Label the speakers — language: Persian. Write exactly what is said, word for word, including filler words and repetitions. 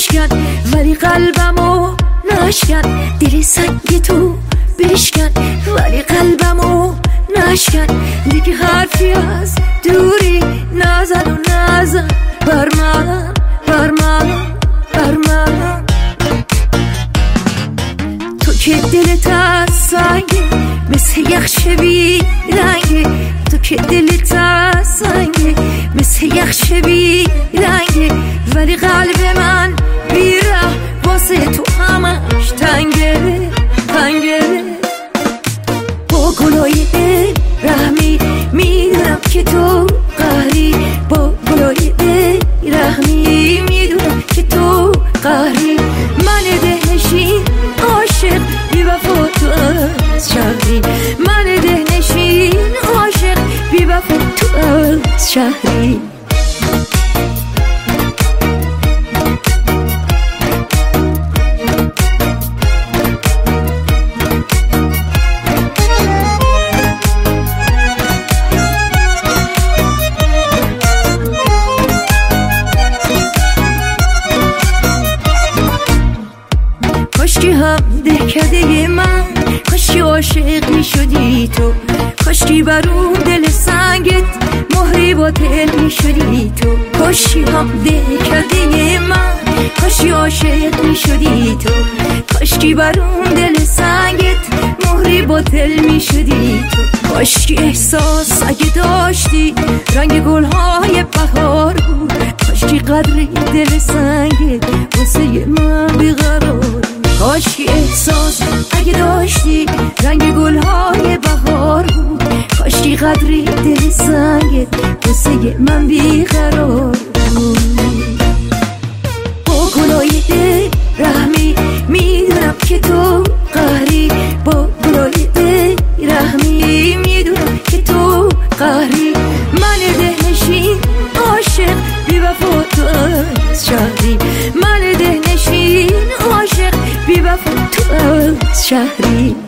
Speaker 1: بشکن ولی قلبمو نشکن، دل سنگ تو بشکن ولی قلبمو نشکن. دیگه حرفی از دوری نزن و نزن بر من بر من بر من. تو که دلت از سنگه مثل یخ بی رنگه، تو که دلت از سنگه مثل یخ بی رنگه ولی قلب من بیره واسه تو همش تنگه تنگه. با گلای رحمی میدونم که تو قهری، با گلای رحمی میدونم که تو قهری. من دهنشین عاشق بی وفا تو از شهری، من دهنشین عاشق بی وفا تو از شهری. کاشکی هم دهکده من، کاشکی عاشق می شدی تو، کاشکی بر اون دل سنگت مهری باطل می شدی تو. کاشکی هم دهکده من، کاشکی عاشق می شدی تو، کاشکی بر اون دل سنگت مهری باطل می شدی تو. کاشکی احساس اگه داشتی رنگ گلهای بهار بود، کاشکی قدر دل سنگت واسه من بیقرار. کاشکی احساس اگه داشتی رنگ گلهای بهار بود، کاشکی قدری دل سنگت واسه من بیقرار بود. با گلای رحمی میدونم که تو قهری، با گلای رحمی میدونم که تو قهری. من دهنشین عاشق بی وفا تو از شهری، من دهنشین عاشق بی وفا تو از شهری.